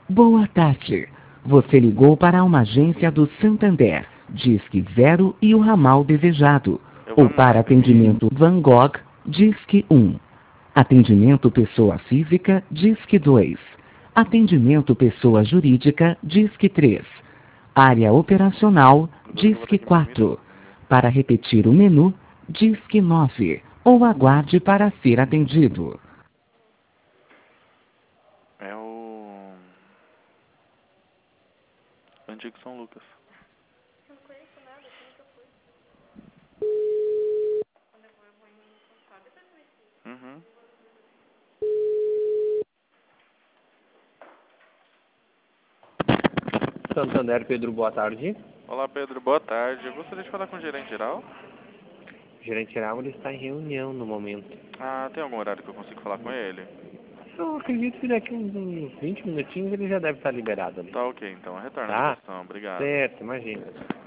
Boa tarde. Você ligou para uma agência do Santander. Disque 0 e o ramal desejado. Eu Ou vou para muito aqui. atendimento Van Gogh, Disque 1. Atendimento pessoa física, Disque 2. Atendimento pessoa jurídica, Disque 3. Área operacional, Juro que eu vou ter Disque que me dormir 4. sozinho. Para repetir o menu, Disque 9. Ou aguarde para ser atendido. É o... Antigo São Lucas. Uhum. Santander, Pedro, boa tarde. Olá, Pedro. Boa tarde. Eu gostaria de falar com o gerente geral. O gerente geral ele está em reunião no momento. Ah, tem algum horário que eu consigo falar com ele? Eu acredito que daqui uns 20 minutinhos ele já deve estar liberado ali. Tá ok, então. Retorna a Tá? ligação. Obrigado. Certo, imagina.